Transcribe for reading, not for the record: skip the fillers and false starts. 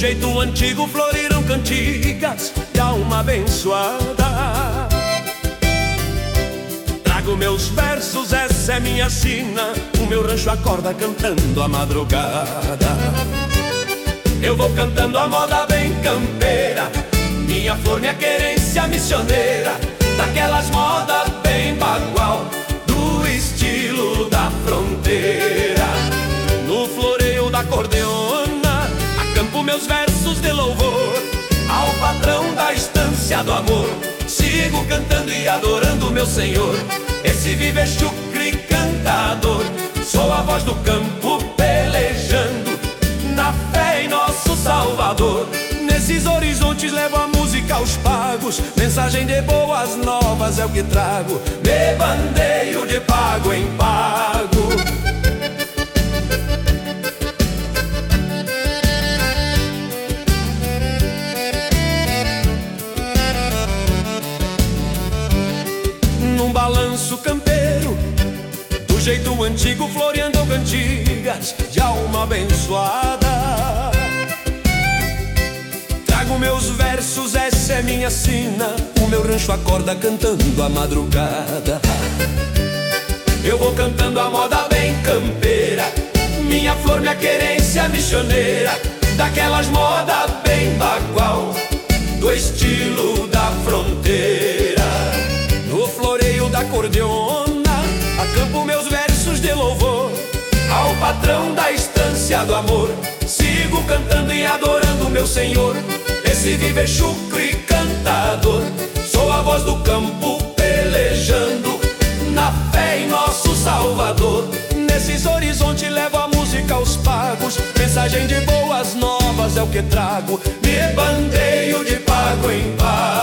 jeito antigo floriram cantigas de alma abençoada. Trago meus versos, essa é minha sina, o meu rancho acorda cantando a madrugada. Eu vou cantando a moda bem campeira, minha flor, minha querência missioneira, daquelas modas bem bagual, do estilo da fronteira. No floreio da acordeona, acampo meus versos de louvor ao patrão da estância do amor. Sigo cantando e adorando meu Senhor, esse vive chucre cantador. Sou a voz do campo pelejando na fé em nosso Salvador. Nesses horizontes levo a música aos pagos, mensagem de boas novas é o que trago, me bandeio de pago em pago. Num balanço campeiro, do jeito antigo floreando cantigas de alma abençoada. Trago meus versos, essa é minha sina, o meu rancho acorda cantando a madrugada. Eu vou cantando a moda bem campeira, minha flor, minha querência missioneira, daquelas modas bem bagual, do estilo da fronteira. No floreio da acordeona, acampo meus versos de louvor ao patrão da estância do amor. Sigo cantando e adorando meu Senhor, esse vive chucre cantador. Sou a voz do campo pelejando na fé em nosso Salvador. Nesses horizontes levo a música aos pagos, mensagem de boas novas é o que trago, me bandeio de pago em pago.